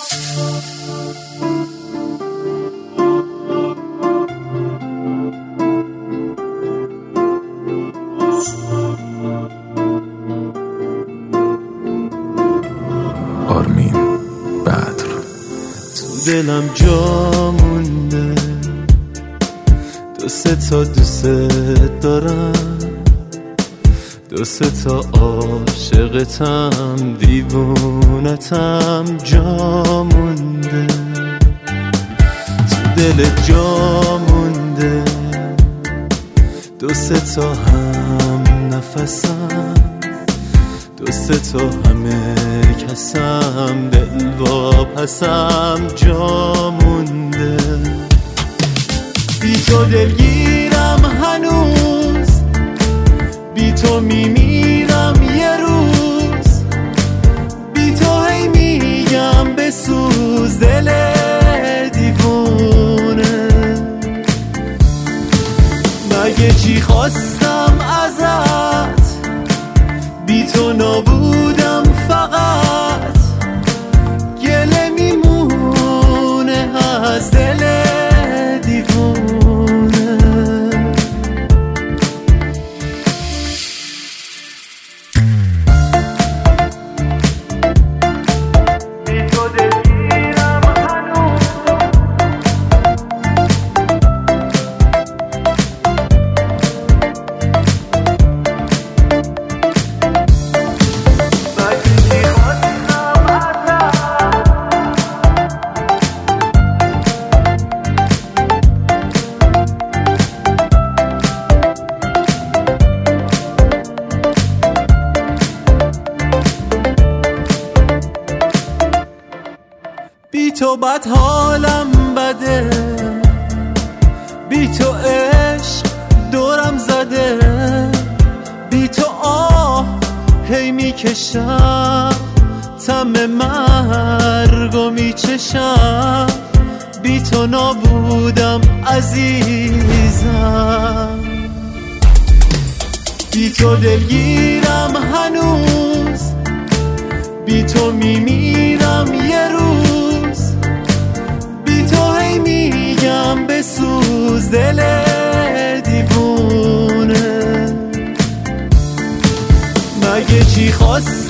آرمین بدر. تو دلم جا مونده، دو سه تا دوست دارم، دو سه تا عاشقتم، دیوونتم جا مونده. تو دل جا مونده، دو سه تا هم نفسم، دو سه تا همه کسم، دل واپسم جا مونده. بی تو دلگیرم هنوز، بی تو میمیرم یه روز، بی تو هی میگم بسوز دل دیوونه. مگه چی خواستم ازت، بی تو نابودم فقط، گله میمونه از دل دیوونه. بی تو دلگیرم هنوز، بی تو بد حالم بده، بی تو عشق دورم زده، بی تو آه هی میکشم، طعم مرگو میچشم، بی تو نابودم عزیزم. بی تو دلگیرم هنوز، بی تو میمیرم یه روز، بی تو هی میگم بسوز دل دیوونه. مگه چی خواست